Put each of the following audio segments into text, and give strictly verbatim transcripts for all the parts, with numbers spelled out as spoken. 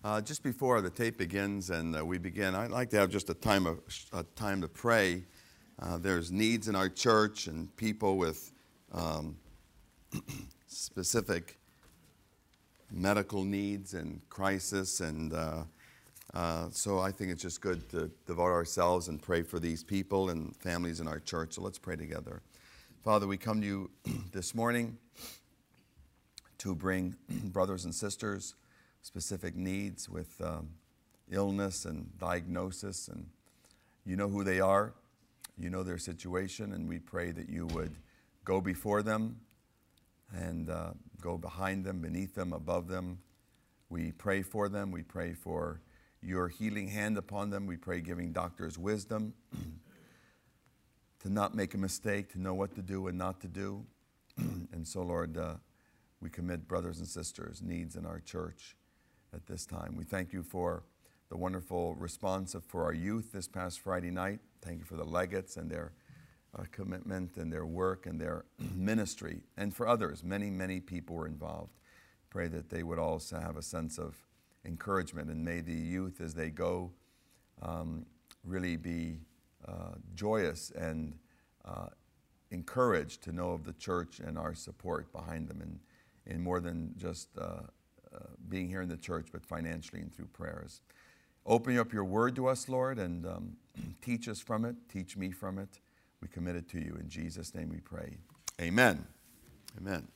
Uh, just before the tape begins and uh, we begin, I'd like to have just a time of a time to pray. Uh, there's needs in our church and people with um, specific medical needs and crisis, and uh, uh, so I think it's just good to devote ourselves and pray for these people and families in our church. So let's pray together. Father, we come to you this morning to bring brothers and sisters specific needs with um, illness and diagnosis, and you know who they are, you know their situation, and we pray that you would go before them and uh, go behind them, beneath them, above them. We pray for them. We pray for your healing hand upon them. We pray giving doctors wisdom to not make a mistake, to know what to do and not to do. And so, Lord, uh, we commit brothers and sisters' needs in our church at this time. We thank you for the wonderful response of, for our youth this past Friday night. Thank you for the legates and their uh, commitment and their work and their ministry. And for others, many, many people were involved. Pray that they would also have a sense of encouragement, and may the youth as they go um, really be uh, joyous and uh, encouraged to know of the church and our support behind them in, in more than just uh, Uh, being here in the church, but financially and through prayers. Open up your word to us, Lord, and um, teach us from it. Teach me from it. We commit it to you. In Jesus' name we pray. Amen. Amen.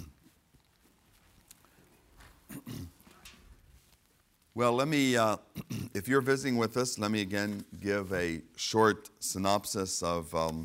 Well, let me, uh, if you're visiting with us, let me again give a short synopsis of um,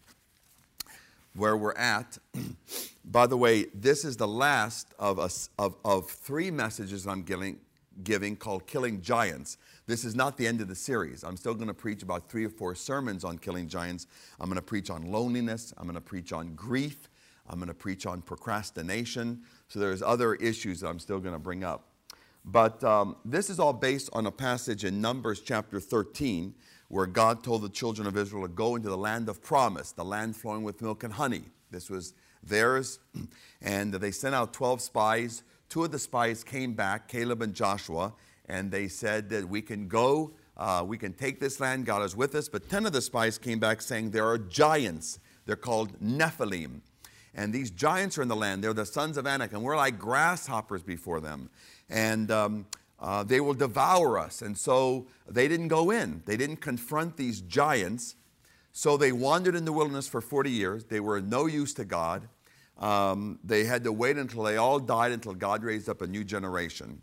where we're at. By the way, this is the last of, a, of, of three messages I'm giving, giving called Killing Giants. This is not the end of the series. I'm still going to preach about three or four sermons on killing giants. I'm going to preach on loneliness. I'm going to preach on grief. I'm going to preach on procrastination. So there's other issues that I'm still going to bring up. But um, this is all based on a passage in Numbers chapter thirteen, where God told the children of Israel to go into the land of promise, the land flowing with milk and honey. This was theirs, and they sent out twelve spies. Two of the spies came back, Caleb and Joshua, and they said that we can go, uh, we can take this land, God is with us. But ten of the spies came back saying there are giants. They're called Nephilim. And these giants are in the land. They're the sons of Anak, and we're like grasshoppers before them. And um, uh, they will devour us. And so they didn't go in. They didn't confront these giants. So they wandered in the wilderness for forty years. They were no use to God. Um, they had to wait until they all died, until God raised up a new generation.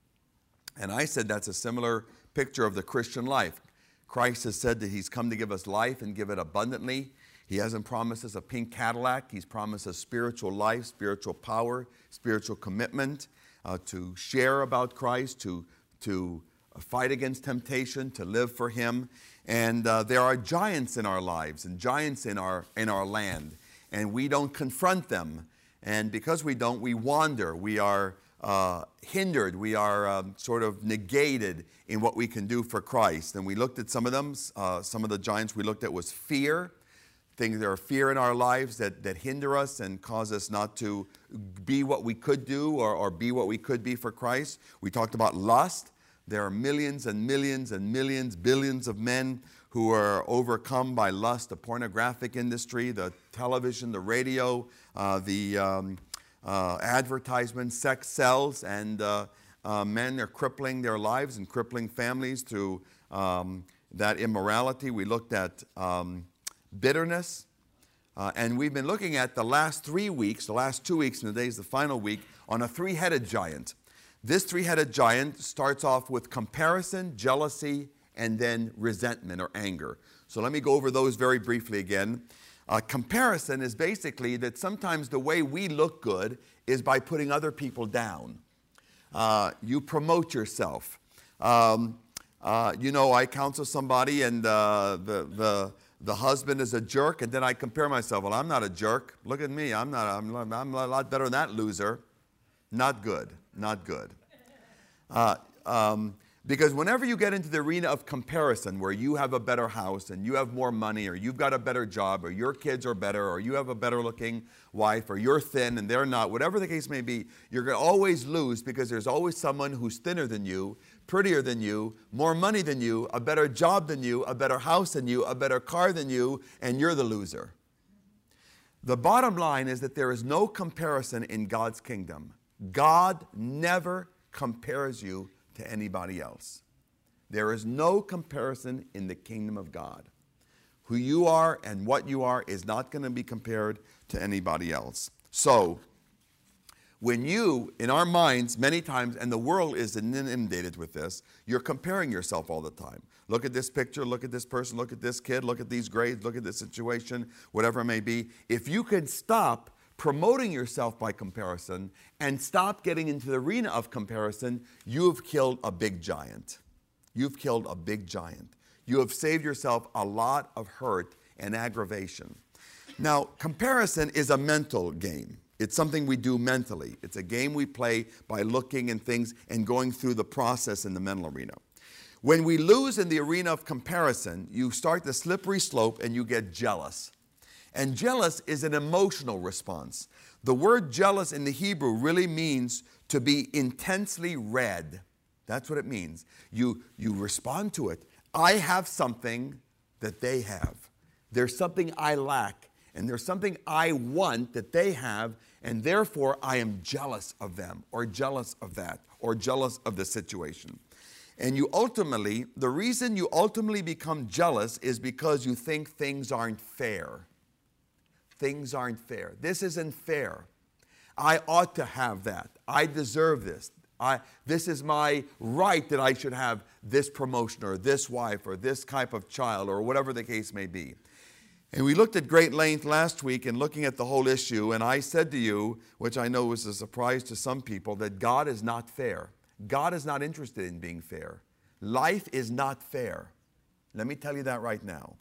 And I said that's a similar picture of the Christian life. Christ has said that he's come to give us life and give it abundantly. He hasn't promised us a pink Cadillac. He's promised us spiritual life, spiritual power, spiritual commitment, uh, to share about Christ, to, to fight against temptation, to live for him. And uh, there are giants in our lives and giants in our, in our land. And we don't confront them. And because we don't, we wander. We are uh, hindered. We are um, sort of negated in what we can do for Christ. And we looked at some of them. Uh, some of the giants we looked at was fear. Things there are fear in our lives that, that hinder us and cause us not to be what we could do or, or be what we could be for Christ. We talked about lust. There are millions and millions and millions, billions of men who are overcome by lust, the pornographic industry, the television, the radio, uh, the um, uh, advertisements, sex sells, and uh, uh, men are crippling their lives and crippling families through um, that immorality. We looked at um, bitterness, uh, and we've been looking at the last three weeks, the last two weeks, and today is the final week, on a three-headed giant. This three-headed giant starts off with comparison, jealousy, and then resentment or anger. So let me go over those very briefly again. Uh, comparison is basically that sometimes the way we look good is by putting other people down. Uh, you promote yourself. Um, uh, you know, I counsel somebody and uh, the, the, the husband is a jerk, and then I compare myself. Well, I'm not a jerk. Look at me. I'm, not, I'm, I'm a lot better than that loser. Not good. Not good. Uh, um, because whenever you get into the arena of comparison, where you have a better house and you have more money, or you've got a better job, or your kids are better, or you have a better looking wife, or you're thin and they're not, whatever the case may be, you're going to always lose, because there's always someone who's thinner than you, prettier than you, more money than you, a better job than you, a better house than you, a better car than you, and you're the loser. The bottom line is that there is no comparison in God's kingdom. God never compares you to anybody else. There is no comparison in the kingdom of God. Who you are and what you are is not going to be compared to anybody else. So, when you, in our minds, many times, and the world is inundated with this, you're comparing yourself all the time. Look at this picture, look at this person, look at this kid, look at these grades, look at this situation, whatever it may be. If you can stop promoting yourself by comparison and stop getting into the arena of comparison, you've killed a big giant. You've killed a big giant. You have saved yourself a lot of hurt and aggravation. Now, comparison is a mental game. It's something we do mentally. It's a game we play by looking and things and going through the process in the mental arena. When we lose in the arena of comparison, you start the slippery slope and you get jealous. And jealous is an emotional response. The word jealous in the Hebrew really means to be intensely red. That's what it means. You, you respond to it. I have something that they have. There's something I lack, and there's something I want that they have, and therefore I am jealous of them, or jealous of that, or jealous of the situation. And you ultimately, the reason you ultimately become jealous is because you think things aren't fair. Things aren't fair. This isn't fair. I ought to have that. I deserve this. I, this is my right that I should have this promotion or this wife or this type of child or whatever the case may be. And we looked at great length last week in looking at the whole issue, and I said to you, which I know was a surprise to some people, that God is not fair. God is not interested in being fair. Life is not fair. Let me tell you that right now.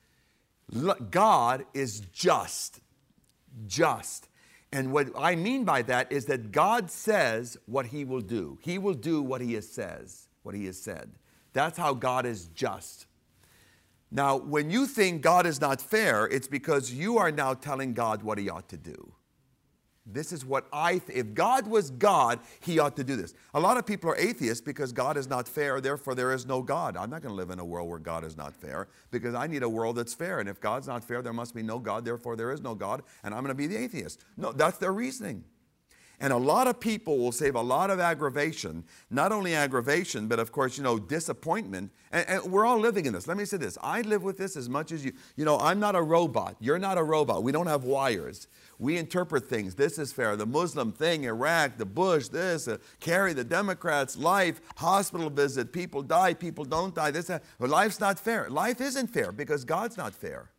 God is just. Just. And what I mean by that is that God says what He will do. He will do what He has says, what He has said. That's how God is just. Now, when you think God is not fair, it's because you are now telling God what He ought to do. This is what I, th- if God was God, He ought to do this. A lot of people are atheists because God is not fair, therefore there is no God. I'm not going to live in a world where God is not fair because I need a world that's fair. And if God's not fair, there must be no God, therefore there is no God, and I'm going to be the atheist. No, that's their reasoning. And a lot of people will save a lot of aggravation, not only aggravation, but of course, you know, disappointment. And, and we're all living in this. Let me say this. I live with this as much as you. You know, I'm not a robot. You're not a robot. We don't have wires. We interpret things. This is fair. The Muslim thing, Iraq, the Bush, this, uh, Kerry, the Democrats, life, hospital visit, people die, people don't die. This, uh, well, life's not fair. Life isn't fair because God's not fair.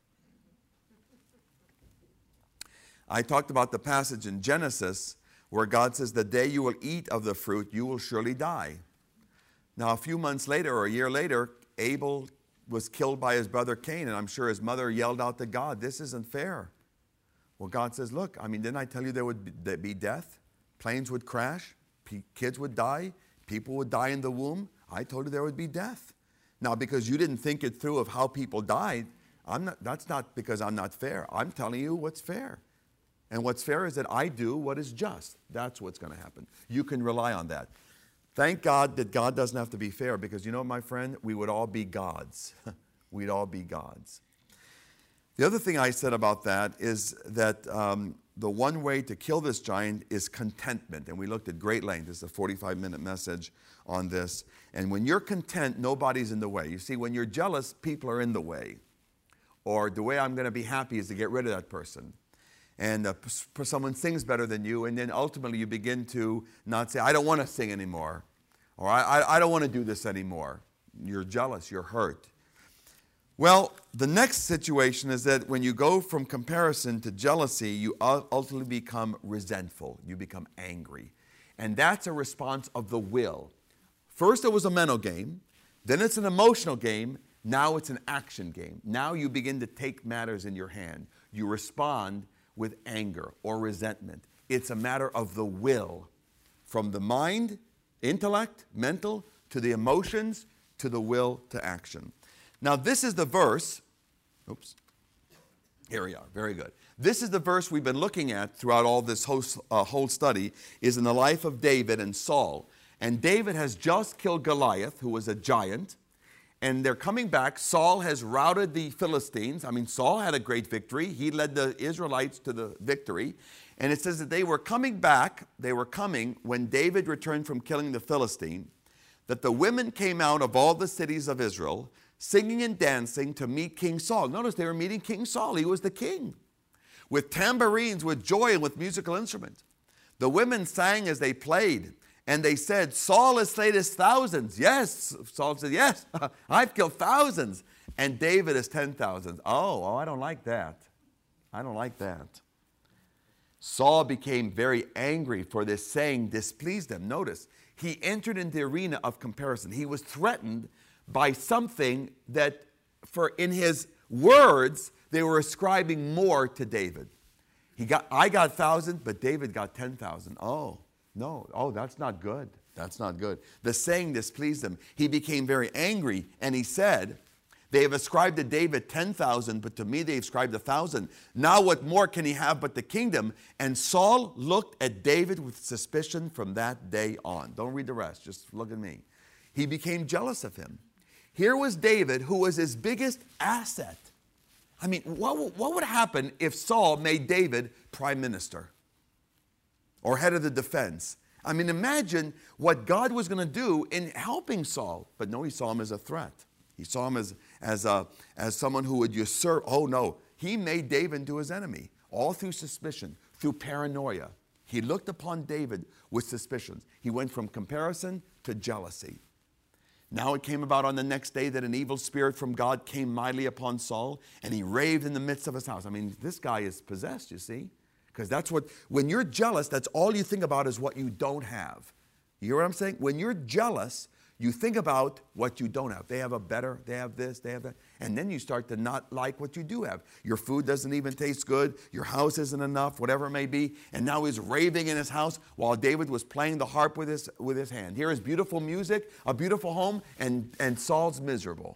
I talked about the passage in Genesis where God says, the day you will eat of the fruit, you will surely die. Now, a few months later or a year later, Abel was killed by his brother Cain, and I'm sure his mother yelled out to God, this isn't fair. Well, God says, look, I mean, didn't I tell you there would be death? Planes would crash, kids would die, people would die in the womb. I told you there would be death. Now, because you didn't think it through of how people died, I'm not, that's not because I'm not fair. I'm telling you what's fair. And what's fair is that I do what is just. That's what's going to happen. You can rely on that. Thank God that God doesn't have to be fair because, you know, my friend, we would all be gods. We'd all be gods. The other thing I said about that is that um, the one way to kill this giant is contentment. And we looked at great length. This is a forty-five minute message on this. And when you're content, nobody's in the way. You see, when you're jealous, people are in the way. Or the way I'm going to be happy is to get rid of that person. And uh, someone sings better than you, and then ultimately you begin to not say, I don't want to sing anymore, or I, I, I don't want to do this anymore. You're jealous, you're hurt. Well, the next situation is that when you go from comparison to jealousy, you ultimately become resentful, you become angry. And that's a response of the will. First it was a mental game, then it's an emotional game, now it's an action game. Now you begin to take matters in your hand. You respond with anger or resentment. It's a matter of the will. From the mind, intellect, mental, to the emotions, to the will, to action. Now this is the verse, oops, here we are, very good. This is the verse we've been looking at throughout all this whole, uh, whole study, is in the life of David and Saul. And David has just killed Goliath, who was a giant. And they're coming back. Saul has routed the Philistines. I mean, Saul had a great victory. He led the Israelites to the victory. And it says that they were coming back. They were coming when David returned from killing the Philistine, that the women came out of all the cities of Israel, singing and dancing to meet King Saul. Notice they were meeting King Saul. He was the king. With tambourines, with joy, and with musical instruments. The women sang as they played. And they said, Saul has slain his thousands. Yes, Saul said, yes, I've killed thousands. And David is ten thousands. Oh, oh, I don't like that. I don't like that. Saul became very angry, for this saying displeased him. Notice, he entered into the arena of comparison. He was threatened by something that, for in his words, they were ascribing more to David. He got, I got thousand, but David got ten thousand. Oh. No, oh, that's not good. That's not good. The saying displeased him. He became very angry, and he said, they have ascribed to David ten thousand, but to me they have ascribed a thousand. Now what more can he have but the kingdom? And Saul looked at David with suspicion from that day on. Don't read the rest, just look at me. He became jealous of him. Here was David, who was his biggest asset. I mean, what, what would happen if Saul made David prime minister? Or head of the defense? I mean, imagine what God was going to do in helping Saul. But no, he saw him as a threat. He saw him as, as, a, as someone who would usurp. Oh, no. He made David into his enemy, all through suspicion, through paranoia. He looked upon David with suspicions. He went from comparison to jealousy. Now it came about on the next day that an evil spirit from God came mightily upon Saul, and he raved in the midst of his house. I mean, this guy is possessed, you see. Because that's what, when you're jealous, that's all you think about is what you don't have. You hear what I'm saying? When you're jealous, you think about what you don't have. They have a better, they have this, they have that. And then you start to not like what you do have. Your food doesn't even taste good. Your house isn't enough, whatever it may be. And now he's raving in his house while David was playing the harp with his, with his hand. Here is beautiful music, a beautiful home, and, and Saul's miserable.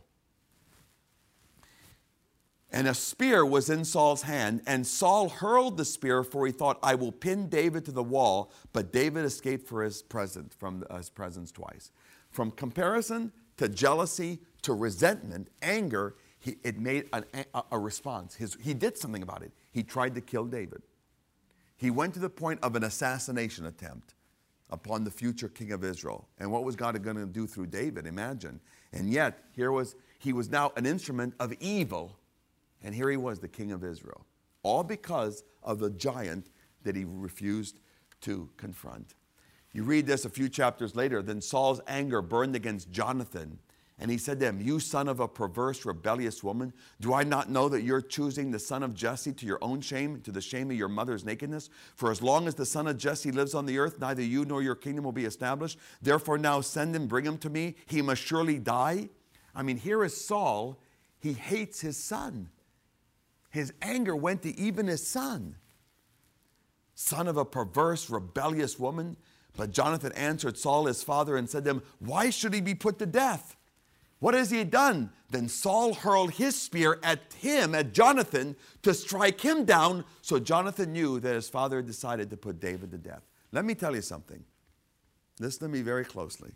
And a spear was in Saul's hand, and Saul hurled the spear, for he thought, I will pin David to the wall. But David escaped for his presence, from his presence twice. From comparison to jealousy to resentment, anger, he, it made an, a, a response. His, he did something about it. He tried to kill David. He went to the point of an assassination attempt upon the future king of Israel. And what was God going to do through David? Imagine. And yet, here was he was now an instrument of evil. And here he was, the king of Israel, all because of the giant that he refused to confront. You read this a few chapters later. Then Saul's anger burned against Jonathan, and he said to him, you son of a perverse, rebellious woman, do I not know that you're choosing the son of Jesse to your own shame, to the shame of your mother's nakedness? For as long as the son of Jesse lives on the earth, neither you nor your kingdom will be established. Therefore now send him, bring him to me. He must surely die. I mean, here is Saul. He hates his son. His anger went to even his son. Son of a perverse, rebellious woman. But Jonathan answered Saul, his father, and said to him, why should he be put to death? What has he done? Then Saul hurled his spear at him, at Jonathan, to strike him down. So Jonathan knew that his father had decided to put David to death. Let me tell you something. Listen to me very closely.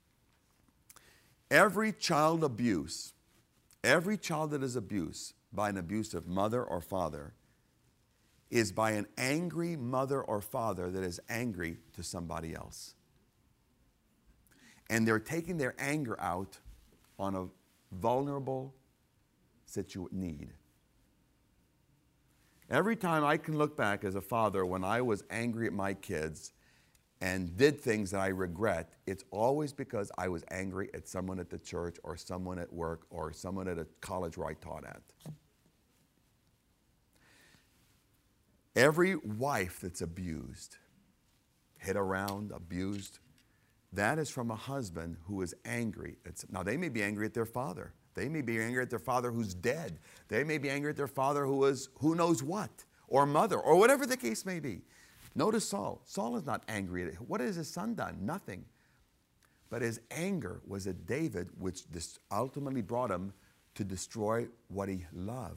Every child abuse, every child that is abused, by an abusive mother or father is by an angry mother or father that is angry to somebody else. And they're taking their anger out on a vulnerable situ- need. Every time I can look back as a father when I was angry at my kids and did things that I regret, it's always because I was angry at someone at the church or someone at work or someone at a college where I taught at. Every wife that's abused, hit around, abused, that is from a husband who is angry. It's, now, they may be angry at their father. They may be angry at their father who's dead. They may be angry at their father who is who knows what, or mother, or whatever the case may be. Notice Saul. Saul is not angry at it. What has his son done? Nothing. But his anger was at David, which ultimately brought him to destroy what he loved.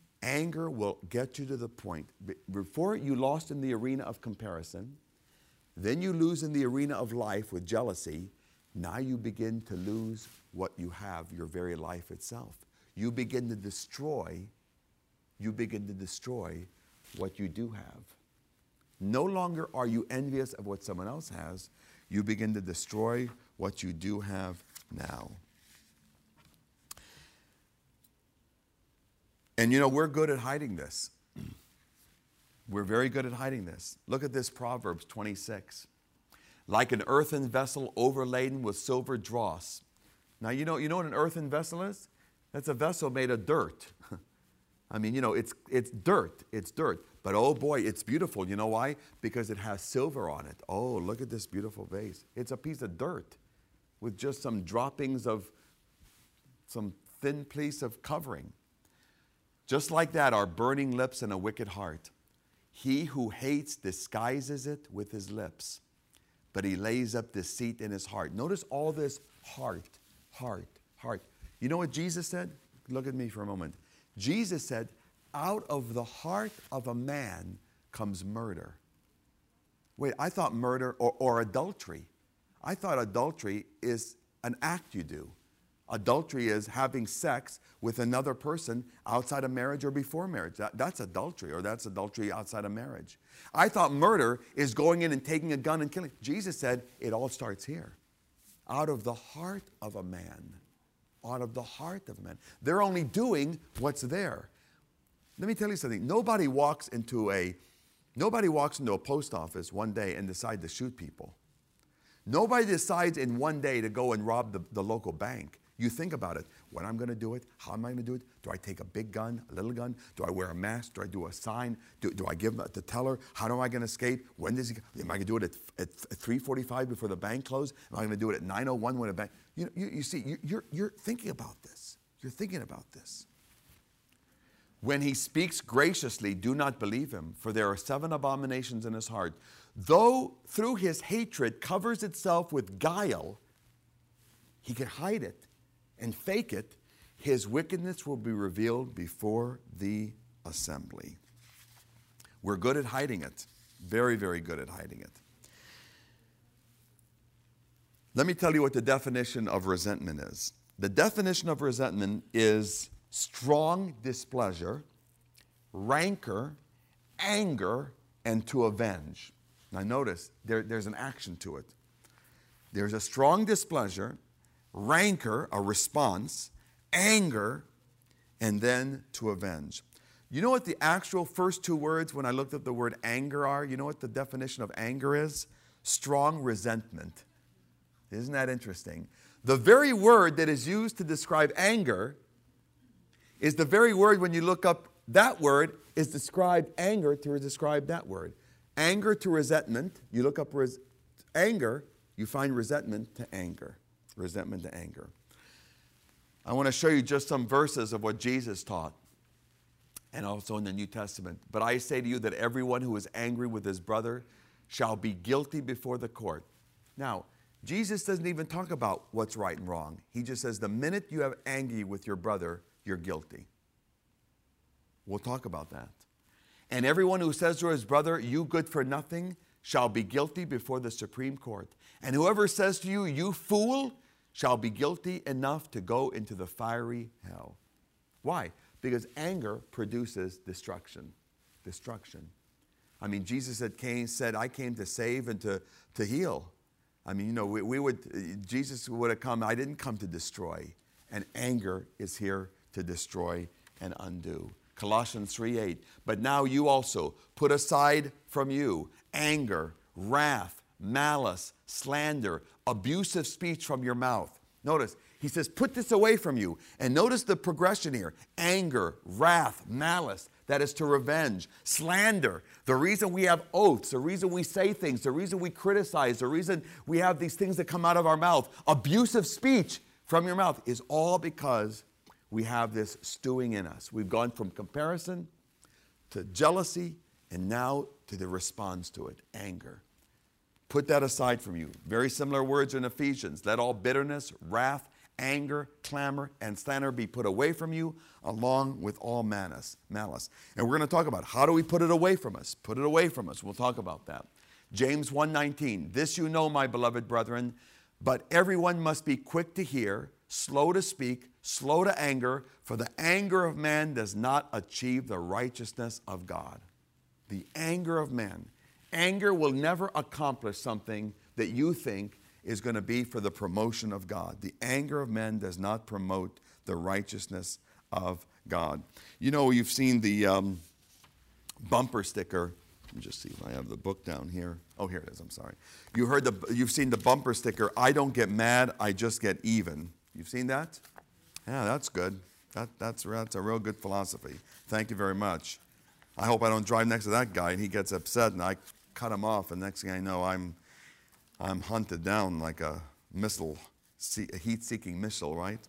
Anger will get you to the point. Before you lost in the arena of comparison, Then you lose in the arena of life with jealousy. Now you begin to lose what you have, your very life itself. You begin to destroy, you begin to destroy what you do have. No longer are you envious of what someone else has. You begin to destroy what you do have now. And you know, we're good at hiding this. We're very good at hiding this. Look at this, Proverbs twenty-six. Like an earthen vessel overladen with silver dross. Now, you know, you know what an earthen vessel is? That's a vessel made of dirt. I mean, you know, it's, it's dirt. It's dirt. But oh boy, it's beautiful. You know why? Because it has silver on it. Oh, look at this beautiful vase. It's a piece of dirt with just some droppings of some thin piece of covering. Just like that are burning lips and a wicked heart. He who hates disguises it with his lips, but he lays up deceit in his heart. Notice all this heart, heart, heart. You know what Jesus said? Look at me for a moment. Jesus said, out of the heart of a man comes murder. Wait, I thought murder or, or adultery. I thought adultery is an act you do. Adultery is having sex with another person outside of marriage or before marriage. That, that's adultery, or that's adultery outside of marriage. I thought murder is going in and taking a gun and killing. Jesus said it all starts here. Out of the heart of a man. Out of the heart of a man. They're only doing what's there. Let me tell you something. Nobody walks into a, nobody walks into a post office one day and decides to shoot people. Nobody decides in one day to go and rob the, the local bank. You think about it. When I'm going to do it, how am I going to do it? Do I take a big gun, a little gun? Do I wear a mask? Do I do a sign? Do, do I give the teller? How am I going to escape? When does he? Am I going to do it at, at three forty-five before the bank closes? Am I going to do it at nine oh one when the bank? You, you, you see, you, you're, you're thinking about this. You're thinking about this. When he speaks graciously, do not believe him, for there are seven abominations in his heart. Though through his hatred covers itself with guile, he can hide it and fake it, his wickedness will be revealed before the assembly. We're good at hiding it. Very, very good at hiding it. Let me tell you what the definition of resentment is. The definition of resentment is strong displeasure, rancor, anger, and to avenge. Now notice, there, there's an action to it. There's a strong displeasure, rancor, a response, anger, and then to avenge. You know what the actual first two words when I looked at the word anger are? You know what the definition of anger is? Strong resentment. Isn't that interesting? The very word that is used to describe anger is the very word when you look up that word is described anger to describe that word. Anger to resentment, you look up res- anger, you find resentment to anger. Resentment to anger. I want to show you just some verses of what Jesus taught and also in the New Testament. But I say to you that everyone who is angry with his brother shall be guilty before the court. Now, Jesus doesn't even talk about what's right and wrong. He just says the minute you have anger with your brother, you're guilty. We'll talk about that. And everyone who says to his brother, you good for nothing, shall be guilty before the Supreme Court. And whoever says to you, you fool, shall be guilty enough to go into the fiery hell. Why? Because anger produces destruction. Destruction. I mean, Jesus had came, said, I came to save and to, to heal. I mean, you know, we, we would, Jesus would have come, I didn't come to destroy. And anger is here to destroy and undo. Colossians three eight. But now you also put aside from you anger, wrath, malice, slander, abusive speech from your mouth. Notice, he says, put this away from you. And notice the progression here. Anger, wrath, malice, that is to revenge. Slander, the reason we have oaths, the reason we say things, the reason we criticize, the reason we have these things that come out of our mouth, abusive speech from your mouth is all because we have this stewing in us. We've gone from comparison to jealousy and now to the response to it, anger. Put that aside from you. Very similar words in Ephesians. Let all bitterness, wrath, anger, clamor, and slander be put away from you, along with all malice. malice. And we're going to talk about how do we put it away from us? Put it away from us. We'll talk about that. James one nineteen, this you know, my beloved brethren, but everyone must be quick to hear, slow to speak, slow to anger, for the anger of man does not achieve the righteousness of God. The anger of man. Anger will never accomplish something that you think is going to be for the promotion of God. The anger of men does not promote the righteousness of God. You know, you've seen the um, bumper sticker. Let me just see if I have the book down here. Oh, here it is. I'm sorry. You heard the. You've seen the bumper sticker. I don't get mad. I just get even. You've seen that? Yeah, that's good. That, that's that's a real good philosophy. Thank you very much. I hope I don't drive next to that guy and he gets upset and I cut him off. And next thing I know, I'm I'm hunted down like a missile, a heat-seeking missile, right?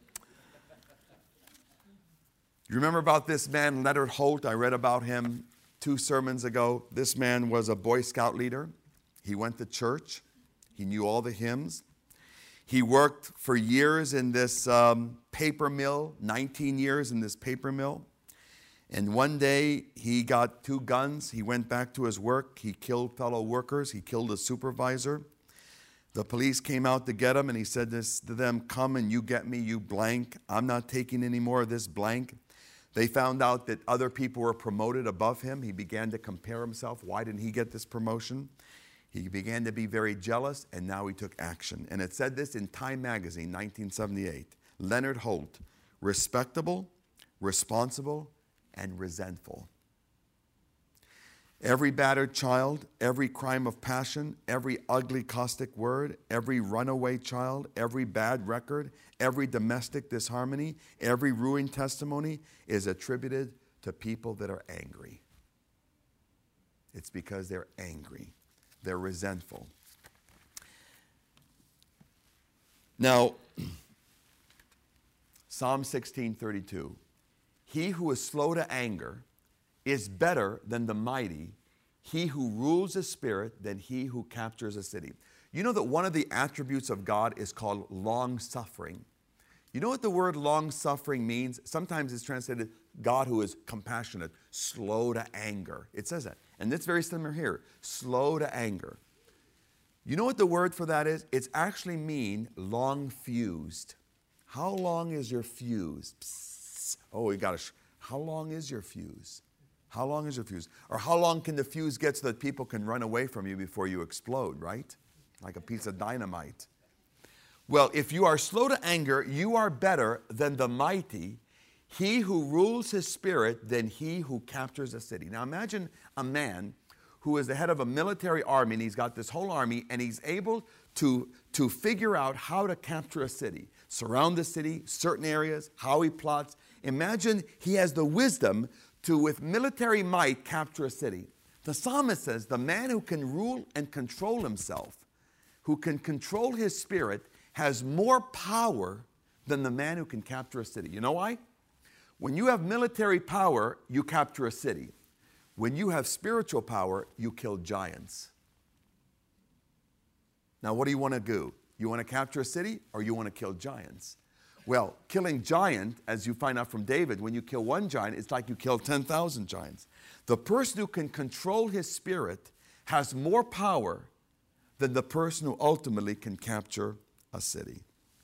You remember about this man, Leonard Holt? I read about him two sermons ago. This man was a Boy Scout leader. He went to church. He knew all the hymns. He worked for years in this um, paper mill, nineteen years in this paper mill. And one day he got two guns. He went back to his work. He killed fellow workers. He killed a supervisor. The police came out to get him and he said this to them, come and you get me, you blank. I'm not taking any more of this blank. They found out that other people were promoted above him. He began to compare himself. Why didn't he get this promotion? He began to be very jealous, and now he took action. And it said this in Time magazine, nineteen seventy-eight. Leonard Holt, respectable, responsible, and resentful. Every battered child, every crime of passion, every ugly caustic word, every runaway child, every bad record, every domestic disharmony, every ruined testimony is attributed to people that are angry. It's because they're angry. They're resentful. Now, Psalm sixteen thirty-two. He who is slow to anger is better than the mighty, he who rules a spirit than he who captures a city. You know that one of the attributes of God is called long-suffering. You know what the word long-suffering means? Sometimes it's translated God who is compassionate, slow to anger. It says that. And it's very similar here, slow to anger. You know what the word for that is? It's actually mean long-fused. How long is your fuse? Psst. Oh, you got to, sh- how long is your fuse? How long is your fuse? Or how long can the fuse get so that people can run away from you before you explode, right? Like a piece of dynamite. Well, if you are slow to anger, you are better than the mighty, he who rules his spirit than he who captures a city. Now imagine a man who is the head of a military army, and he's got this whole army, and he's able to, to figure out how to capture a city, surround the city, certain areas, how he plots. Imagine he has the wisdom to, with military might, capture a city. The psalmist says, the man who can rule and control himself, who can control his spirit, has more power than the man who can capture a city. You know why? When you have military power, you capture a city. When you have spiritual power, you kill giants. Now, what do you want to do? You want to capture a city or you want to kill giants? Well, killing giant, as you find out from David, when you kill one giant, it's like you kill ten thousand giants. The person who can control his spirit has more power than the person who ultimately can capture a city.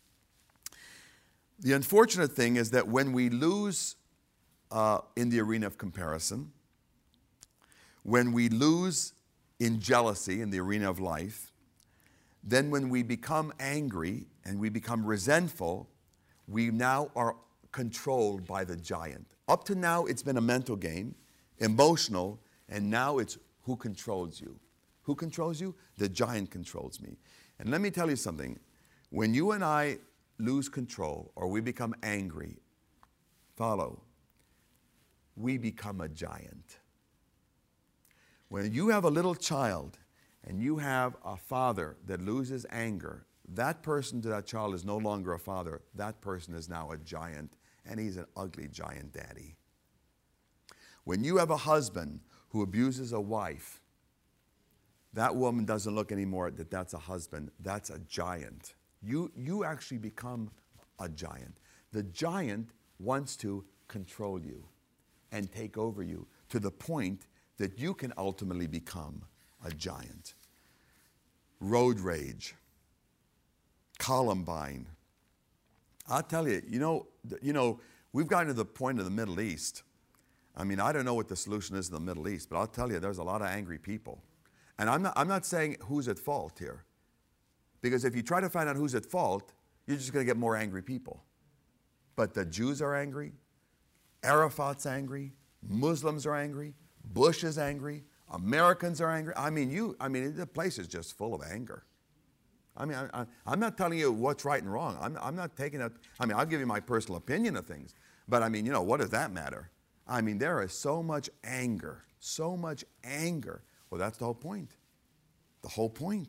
The unfortunate thing is that when we lose uh, in the arena of comparison, when we lose in jealousy in the arena of life, then when we become angry and we become resentful, we now are controlled by the giant. Up to now, it's been a mental game, emotional, and now it's who controls you. Who controls you? The giant controls me. And let me tell you something. When you and I lose control or we become angry, follow, we become a giant. When you have a little child and you have a father that loses anger, that person to that child is no longer a father. That person is now a giant, and he's an ugly giant daddy. When you have a husband who abuses a wife, that woman doesn't look anymore that that's a husband. That's a giant. You, you actually become a giant. The giant wants to control you and take over you to the point that you can ultimately become a giant. Road rage, Columbine. I'll tell you, you know, you know, we've gotten to the point of the Middle East. I mean, I don't know what the solution is in the Middle East, but I'll tell you, there's a lot of angry people. And I'm not, I'm not saying who's at fault here. Because if you try to find out who's at fault, you're just going to get more angry people. But the Jews are angry, Arafat's angry, Muslims are angry, Bush is angry, Americans are angry. I mean, you, I mean, the place is just full of anger. I mean, I, I, I'm not telling you what's right and wrong. I'm, I'm not taking it. I mean, I'll give you my personal opinion of things. But I mean, you know, what does that matter? I mean, there is so much anger, so much anger. Well, that's the whole point. The whole point.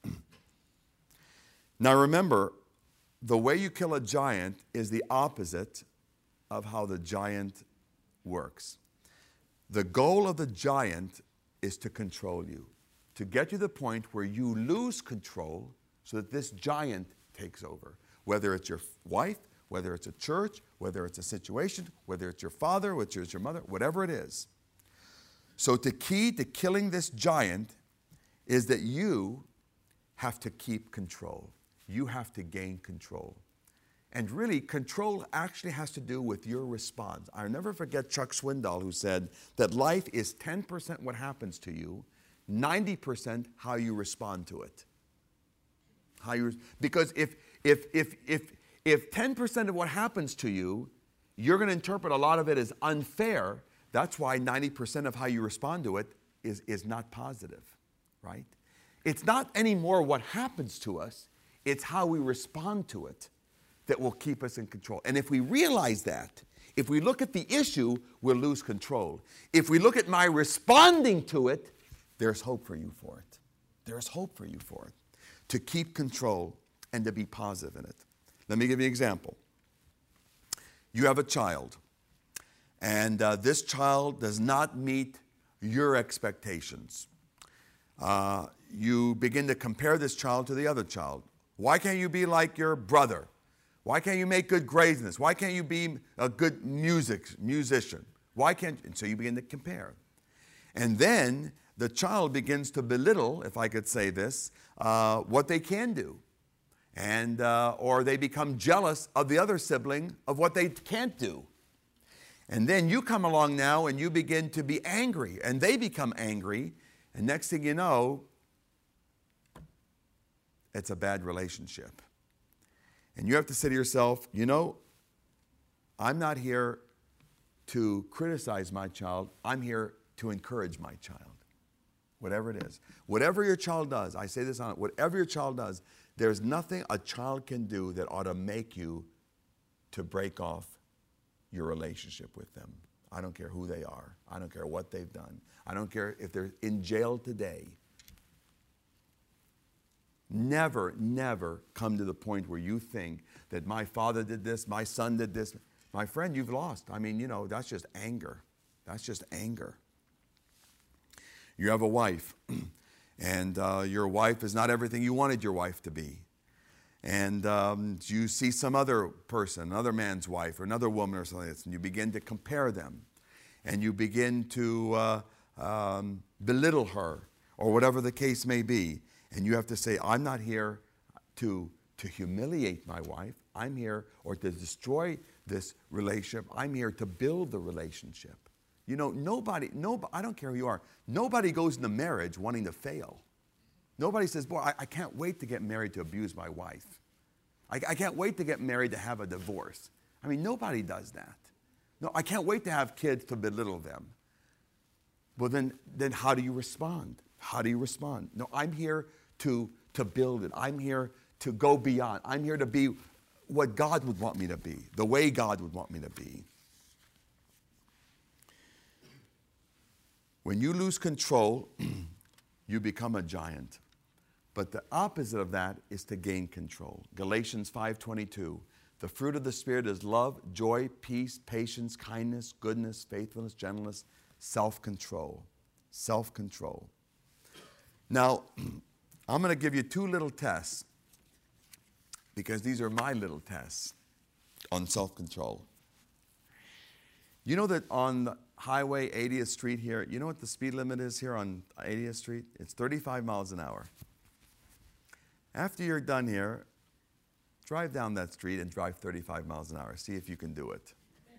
Now remember, the way you kill a giant is the opposite of how the giant works. The goal of the giant is to control you, to get you to the point where you lose control so that this giant takes over. Whether it's your wife, whether it's a church, whether it's a situation, whether it's your father, whether it's your mother, whatever it is. So the key to killing this giant is that you have to keep control. You have to gain control. And really, control actually has to do with your response. I'll never forget Chuck Swindoll, who said that life is ten percent what happens to you, ninety percent how you respond to it. How you, because if, if, if, if, if ten percent of what happens to you, you're going to interpret a lot of it as unfair, that's why ninety percent of how you respond to it is, is not positive, right? It's not anymore what happens to us, it's how we respond to it that will keep us in control. And if we realize that, if we look at the issue, we'll lose control. If we look at my responding to it, there's hope for you for it. There's hope for you for it. To keep control and to be positive in it. Let me give you an example. You have a child, and uh, this child does not meet your expectations. Uh, you begin to compare this child to the other child. Why can't you be like your brother? Why can't you make good grades in this? Why can't you be a good music musician? Why can't, and so you begin to compare. And then the child begins to belittle, if I could say this, uh, what they can do. And, uh, or they become jealous of the other sibling of what they can't do. And then you come along now and you begin to be angry, and they become angry, and next thing you know, it's a bad relationship. And you have to say to yourself, you know, I'm not here to criticize my child. I'm here to encourage my child, whatever it is. Whatever your child does, I say this on it, whatever your child does, there's nothing a child can do that ought to make you to break off your relationship with them. I don't care who they are. I don't care what they've done. I don't care if they're in jail today. Never, never come to the point where you think that my father did this, my son did this. My friend, you've lost. I mean, you know, that's just anger. That's just anger. You have a wife, and uh, your wife is not everything you wanted your wife to be. And um, you see some other person, another man's wife, or another woman or something like this, and you begin to compare them. And you begin to uh, um, belittle her, or whatever the case may be. And you have to say, I'm not here to, to humiliate my wife. I'm here, or to destroy this relationship. I'm here to build the relationship. You know, nobody, nobody, I don't care who you are, nobody goes into marriage wanting to fail. Nobody says, boy, I, I can't wait to get married to abuse my wife. I, I can't wait to get married to have a divorce. I mean, nobody does that. No, I can't wait to have kids to belittle them. Well, then, then how do you respond? How do you respond? No, I'm here to, to build it. I'm here to go beyond. I'm here to be what God would want me to be, the way God would want me to be. When you lose control, you become a giant. But the opposite of that is to gain control. Galatians five twenty-two, the fruit of the Spirit is love, joy, peace, patience, kindness, goodness, faithfulness, gentleness, self-control. Self-control. Now, I'm going to give you two little tests, because these are my little tests on self-control. You know that on Highway, eightieth Street here. You know what the speed limit is here on eightieth Street? It's thirty-five miles an hour. After you're done here, drive down that street and drive thirty-five miles an hour. See if you can do it.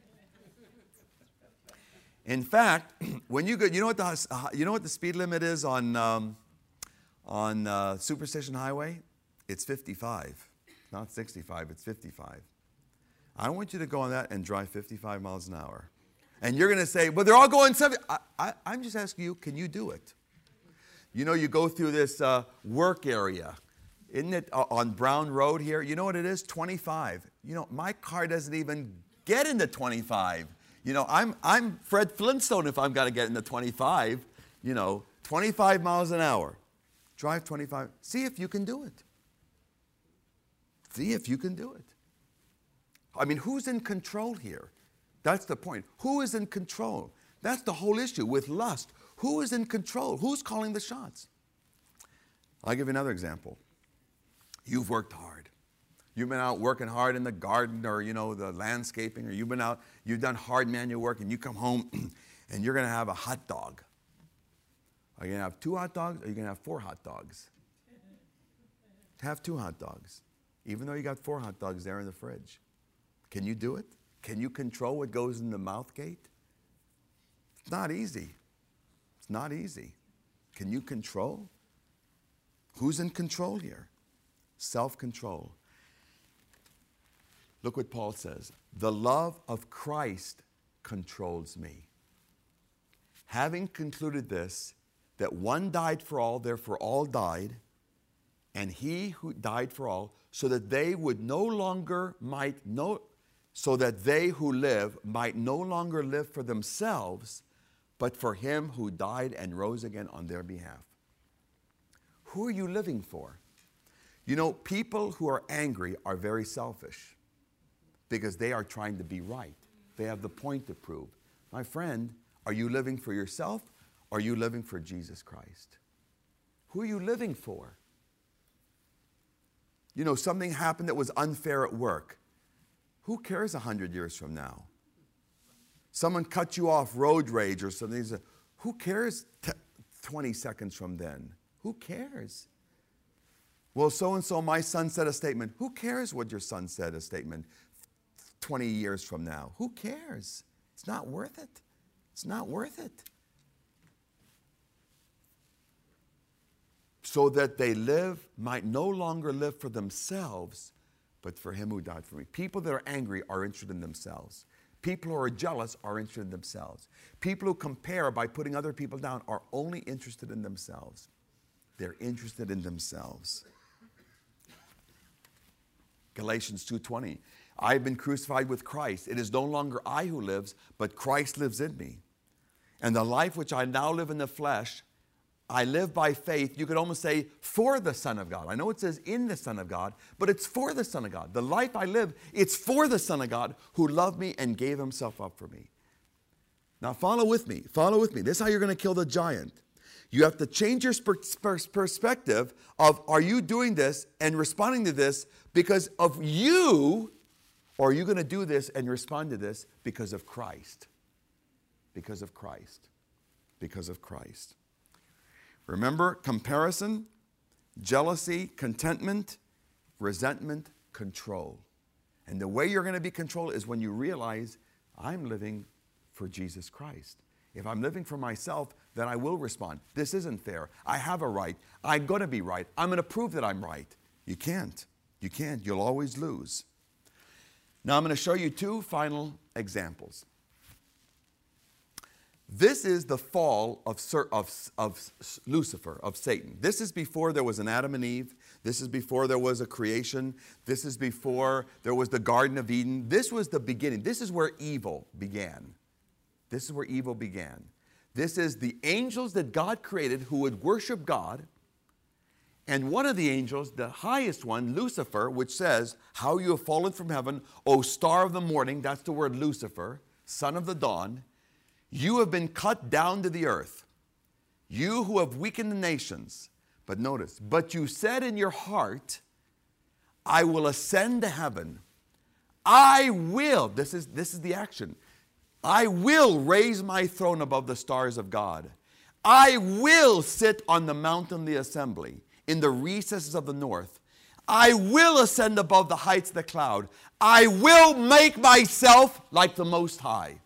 In fact, when you go, you know what the you know what the speed limit is on um, on uh, Superstition Highway? It's fifty-five, not sixty-five. It's fifty-five. I want you to go on that and drive fifty-five miles an hour, and you're going to say, "Well, they're all going seventy." I, I, I'm just asking you, can you do it? You know, you go through this uh, work area, isn't it, uh, on Brown Road here? You know what it is? twenty-five. You know, my car doesn't even get into twenty-five. You know, I'm, I'm Fred Flintstone if I'm got to get into twenty-five. You know, twenty-five miles an hour. Drive twenty-five. See if you can do it. See if you can do it. I mean, who's in control here? That's the point. Who is in control? That's the whole issue with lust. Who is in control? Who's calling the shots? I'll give you another example. You've worked hard. You've been out working hard in the garden or, you know, the landscaping, or you've been out, you've done hard manual work, and you come home and you're going to have a hot dog. Are you going to have two hot dogs, or are you going to have four hot dogs? Have two hot dogs, even though you got four hot dogs there in the fridge. Can you do it? Can you control what goes in the mouth gate? It's not easy. It's not easy. Can you control? Who's in control here? Self-control. Look what Paul says. The love of Christ controls me. Having concluded this, that one died for all, therefore all died, and he who died for all, so that they would no longer might no, so that they who live might no longer live for themselves, but for him who died and rose again on their behalf. Who are you living for? You know, people who are angry are very selfish because they are trying to be right. They have the point to prove. My friend, are you living for yourself, or are you living for Jesus Christ? Who are you living for? You know, something happened that was unfair at work. Who cares a hundred years from now? Someone cut you off, road rage or something. Who cares t- twenty seconds from then? Who cares? Well, so-and-so, my son said a statement. Who cares what your son said a statement twenty years from now? Who cares? It's not worth it. It's not worth it. So that they live, might no longer live for themselves, but for him who died for me. People that are angry are interested in themselves. People who are jealous are interested in themselves. People who compare by putting other people down are only interested in themselves. They're interested in themselves. Galatians two twenty. I have been crucified with Christ. It is no longer I who lives, but Christ lives in me. And the life which I now live in the flesh, I live by faith. You could almost say for the Son of God. I know it says in the Son of God, but it's for the Son of God. The life I live, it's for the Son of God who loved me and gave himself up for me. Now follow with me. Follow with me. This is how you're going to kill the giant. You have to change your perspective of, are you doing this and responding to this because of you, or are you going to do this and respond to this because of Christ? Because of Christ. Because of Christ. Remember, comparison, jealousy, contentment, resentment, control. And the way you're going to be controlled is when you realize, I'm living for Jesus Christ. If I'm living for myself, then I will respond. This isn't fair. I have a right. I'm going to be right. I'm going to prove that I'm right. You can't. You can't. You'll always lose. Now I'm going to show you two final examples. This is the fall of, of, of Lucifer, of Satan. This is before there was an Adam and Eve. This is before there was a creation. This is before there was the Garden of Eden. This was the beginning. This is where evil began. This is where evil began. This is the angels that God created who would worship God. And one of the angels, the highest one, Lucifer, which says, how you have fallen from heaven, O star of the morning, that's the word Lucifer, son of the dawn, you have been cut down to the earth, you who have weakened the nations. But notice, but you said in your heart, I will ascend to heaven. I will, this is, this is the action. I will raise my throne above the stars of God. I will sit on the mountain of the assembly in the recesses of the north. I will ascend above the heights of the cloud. I will make myself like the Most High.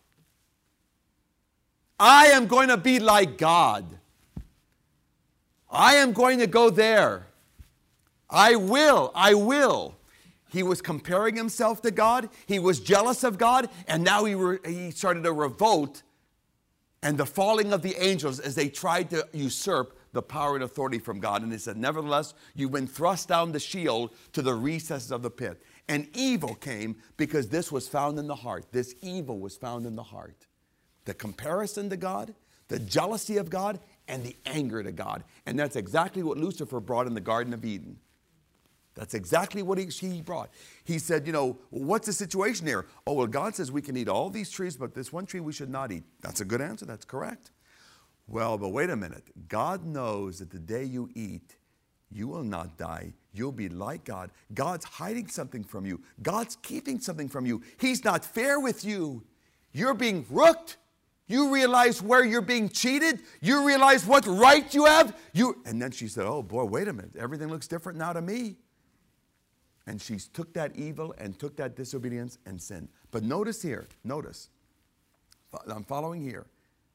I am going to be like God. I am going to go there. I will, I will. He was comparing himself to God. He was jealous of God. And now he, re- he started a revolt and the falling of the angels as they tried to usurp the power and authority from God. And he said, nevertheless, you've been thrust down the Sheol to the recesses of the pit. And evil came because this was found in the heart. This evil was found in the heart. The comparison to God, the jealousy of God, and the anger to God. And that's exactly what Lucifer brought in the Garden of Eden. That's exactly what he, he brought. He said, you know, what's the situation here? Oh, well, God says we can eat all these trees, but this one tree we should not eat. That's a good answer. That's correct. Well, but wait a minute. God knows that the day you eat, you will not die. You'll be like God. God's hiding something from you. God's keeping something from you. He's not fair with you. You're being rooked. You realize where you're being cheated. You realize what right you have. You And then she said, oh boy, wait a minute. Everything looks different now to me. And she took that evil and took that disobedience and sinned. But notice here, notice. I'm following here.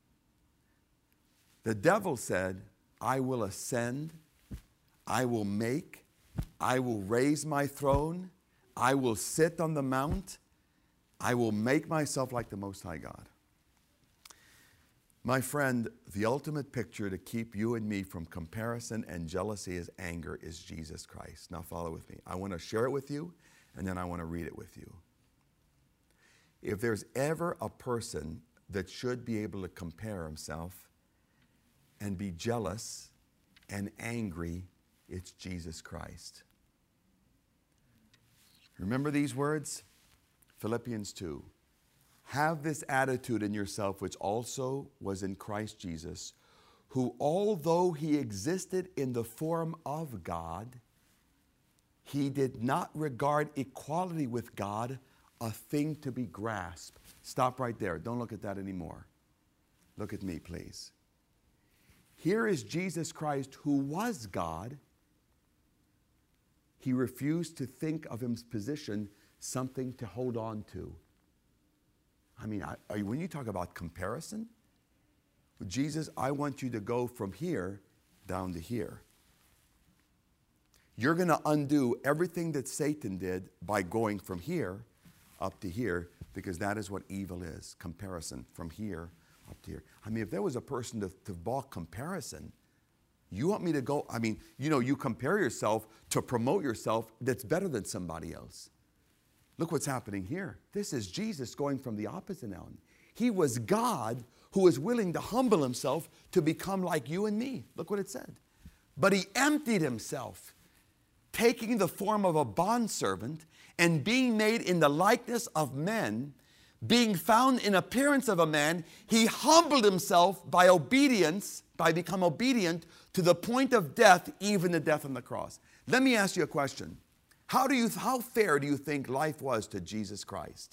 The devil said, I will ascend, I will make, I will raise my throne, I will sit on the mount, I will make myself like the Most High God. My friend, the ultimate picture to keep you and me from comparison and jealousy as anger is Jesus Christ. Now follow with me. I want to share it with you, and then I want to read it with you. If there's ever a person that should be able to compare himself and be jealous and angry, it's Jesus Christ. Remember these words? Philippians two. Have this attitude in yourself, which also was in Christ Jesus, who, although he existed in the form of God, he did not regard equality with God a thing to be grasped. Stop right there. Don't look at that anymore. Look at me, please. Here is Jesus Christ, who was God. He refused to think of his position something to hold on to. I mean, I, I, when you talk about comparison, with Jesus, I want you to go from here down to here. You're going to undo everything that Satan did by going from here up to here, because that is what evil is, comparison, from here up to here. I mean, if there was a person to, to balk comparison, you want me to go, I mean, you know, you compare yourself to promote yourself that's better than somebody else. Look what's happening here. This is Jesus going from the opposite end. He was God who was willing to humble himself to become like you and me. Look what it said. But he emptied himself, taking the form of a bondservant and being made in the likeness of men, being found in appearance of a man, he humbled himself by obedience, by become obedient to the point of death, even the death on the cross. Let me ask you a question. How do you, how fair do you think life was to Jesus Christ?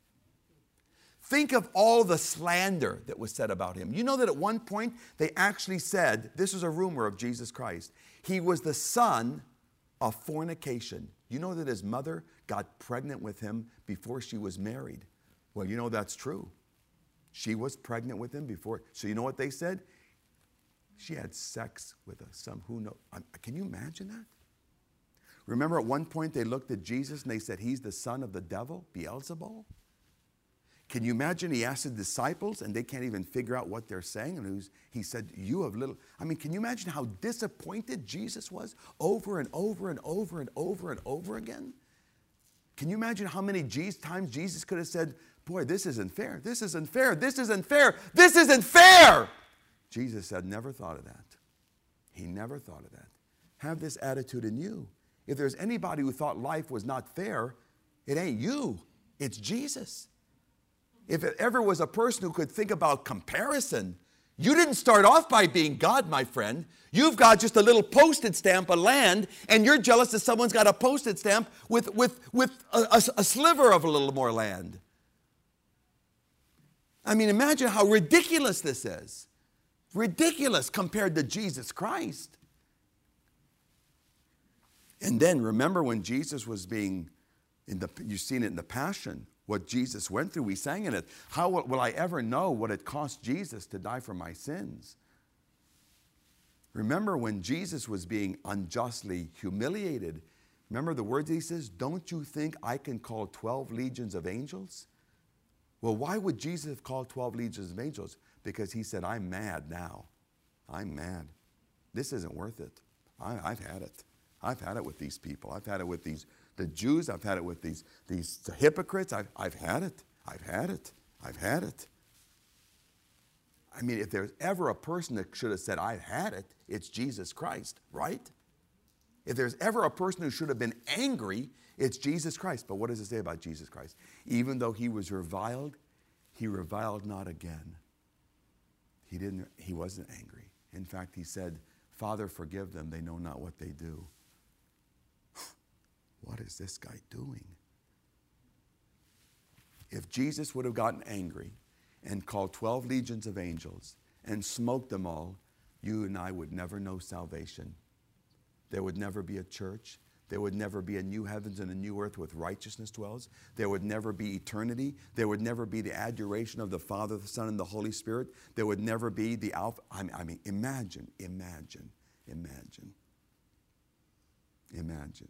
Think of all the slander that was said about him. You know that at one point they actually said, this is a rumor of Jesus Christ, he was the son of fornication. You know that his mother got pregnant with him before she was married. Well, you know that's true. She was pregnant with him before. So you know what they said? She had sex with a some who knows. Can you imagine that? Remember at one point they looked at Jesus and they said, he's the son of the devil, Beelzebul? Can you imagine he asked the disciples and they can't even figure out what they're saying? And was, he said, you have little... I mean, can you imagine how disappointed Jesus was over and over and over and over and over again? Can you imagine how many times Jesus could have said, boy, this isn't fair, this isn't fair, this isn't fair, this isn't fair? Jesus said, never thought of that. He never thought of that. Have this attitude in you. If there's anybody who thought life was not fair, it ain't you, it's Jesus. If it ever was a person who could think about comparison, you didn't start off by being God, my friend. You've got just a little postage stamp of land, and you're jealous that someone's got a postage stamp with, with, with a, a, a sliver of a little more land. I mean, imagine how ridiculous this is. Ridiculous compared to Jesus Christ. And then remember when Jesus was being, in the, you've seen it in the Passion, what Jesus went through. We sang in it. How will I ever know what it cost Jesus to die for my sins? Remember when Jesus was being unjustly humiliated. Remember the words he says, don't you think I can call twelve legions of angels? Well, why would Jesus have called twelve legions of angels? Because he said, I'm mad now. I'm mad. This isn't worth it. I, I've had it. I've had it with these people. I've had it with these the Jews. I've had it with these, these hypocrites. I've, I've had it. I've had it. I've had it. I mean, if there's ever a person that should have said, I've had it, it's Jesus Christ, right? If there's ever a person who should have been angry, it's Jesus Christ. But what does it say about Jesus Christ? Even though he was reviled, he reviled not again. He didn't, he wasn't angry. In fact, he said, Father, forgive them. They know not what they do. What is this guy doing? If Jesus would have gotten angry and called twelve legions of angels and smoked them all, you and I would never know salvation. There would never be a church. There would never be a new heavens and a new earth with righteousness dwells. There would never be eternity. There would never be the adoration of the Father, the Son, and the Holy Spirit. There would never be the Alpha. I mean, I mean imagine, imagine, imagine, imagine.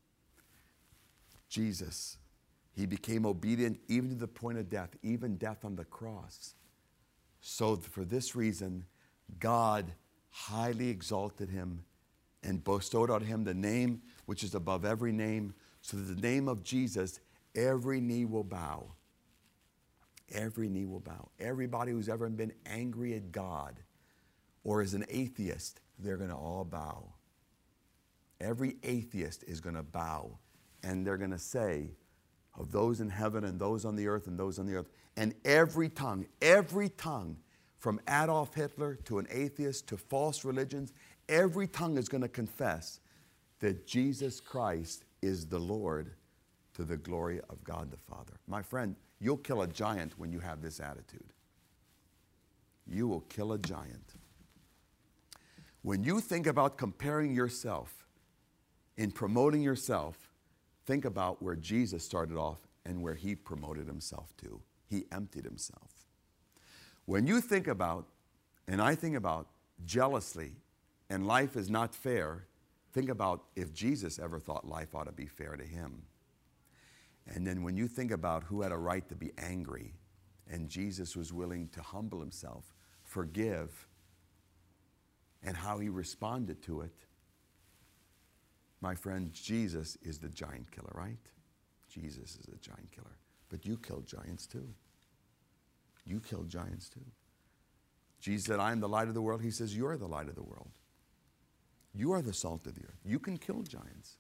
Jesus, he became obedient even to the point of death, even death on the cross. So for this reason, God highly exalted him and bestowed on him the name which is above every name, so that the name of Jesus, every knee will bow. Every knee will bow. Everybody who's ever been angry at God or is an atheist, they're going to all bow. Every atheist is going to bow, and they're going to say, of those in heaven and those on the earth and those on the earth, and every tongue, every tongue, from Adolf Hitler to an atheist to false religions, every tongue is going to confess that Jesus Christ is the Lord, to the glory of God the Father. My friend, you'll kill a giant when you have this attitude. You will kill a giant. When you think about comparing yourself, in promoting yourself, think about where Jesus started off and where he promoted himself to. He emptied himself. When you think about, and I think about jealously, and life is not fair, think about if Jesus ever thought life ought to be fair to him. And then when you think about who had a right to be angry, and Jesus was willing to humble himself, forgive, and how he responded to it, my friend, Jesus is the giant killer, right? Jesus is a giant killer. But you kill giants too. You kill giants too. Jesus said, I am the light of the world. He says, you're the light of the world. You are the salt of the earth. You can kill giants.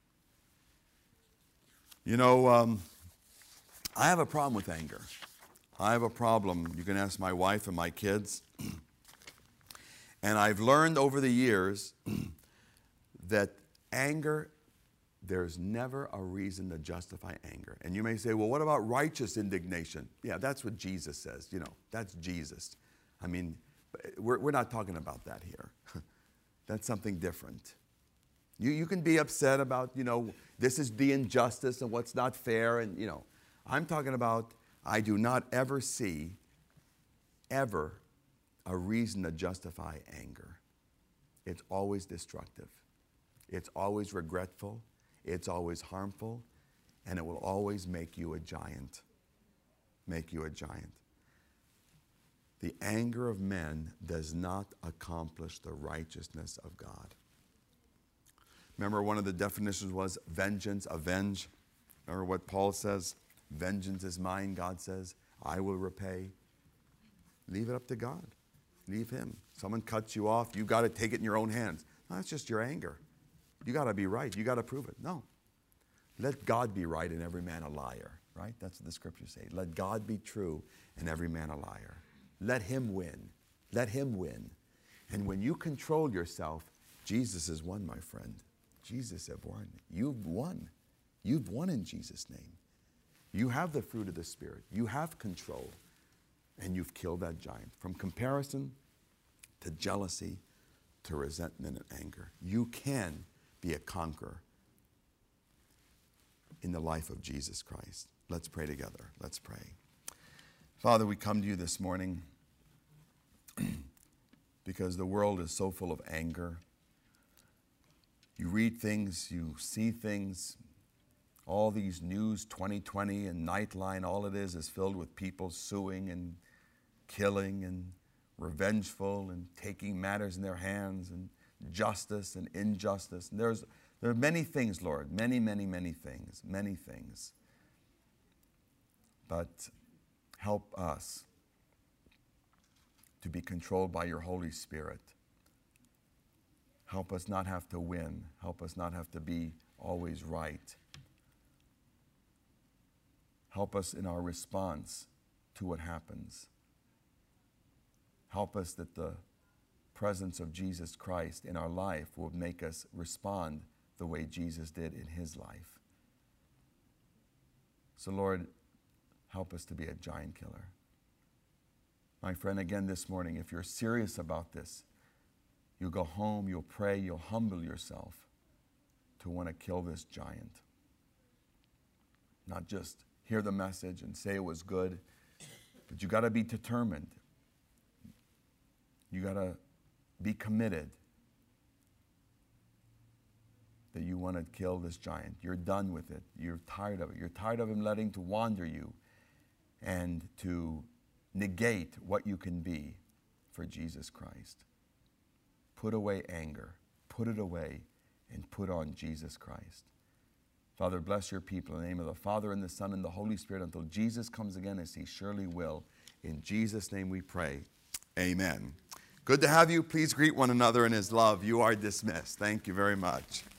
You know, um, I have a problem with anger. I have a problem. You can ask my wife and my kids. And I've learned over the years that anger, there's never a reason to justify anger. And you may say, well, what about righteous indignation? Yeah, that's what Jesus says. You know, that's Jesus. I mean, we're, we're not talking about that here. That's something different. You, you can be upset about, you know, this is the injustice and what's not fair. And, you know, I'm talking about, I do not ever see, ever, a reason to justify anger. It's always destructive. It's always regretful. It's always harmful. And it will always make you a giant. Make you a giant. The anger of men does not accomplish the righteousness of God. Remember, one of the definitions was vengeance, avenge. Remember what Paul says? Vengeance is mine, God says. I will repay. Leave it up to God. Leave him. Someone cuts you off, you got to take it in your own hands. No, that's just your anger. You got to be right. You got to prove it. No. Let God be right and every man a liar, right? That's what the scriptures say. Let God be true and every man a liar. Let him win. Let him win. And when you control yourself, Jesus has won, my friend. Jesus has won. You've won. You've won in Jesus' name. You have the fruit of the Spirit. You have control. And you've killed that giant. From comparison to jealousy to resentment and anger. You can be a conqueror in the life of Jesus Christ. Let's pray together. Let's pray. Father, we come to you this morning because the world is so full of anger. You read things, you see things, all these news, twenty twenty and Nightline, all it is is filled with people suing and killing and revengeful and taking matters in their hands and justice and injustice. And there's, there are many things, Lord, many, many, many things, many things. But help us to be controlled by your Holy Spirit. Help us not have to win. Help us not have to be always right. Help us in our response to what happens. Help us that the presence of Jesus Christ in our life will make us respond the way Jesus did in his life. So Lord, help us to be a giant killer. My friend, again this morning, if you're serious about this, you'll go home, you'll pray, you'll humble yourself to want to kill this giant. Not just hear the message and say it was good, but you got to be determined. You got to be committed that you want to kill this giant. You're done with it. You're tired of it. You're tired of him letting to wander you and to negate what you can be for Jesus Christ. Put away anger. Put it away and put on Jesus Christ. Father, bless your people in the name of the Father and the Son and the Holy Spirit until Jesus comes again, as he surely will. In Jesus' name we pray. Amen. Good to have you. Please greet one another in his love. You are dismissed. Thank you very much.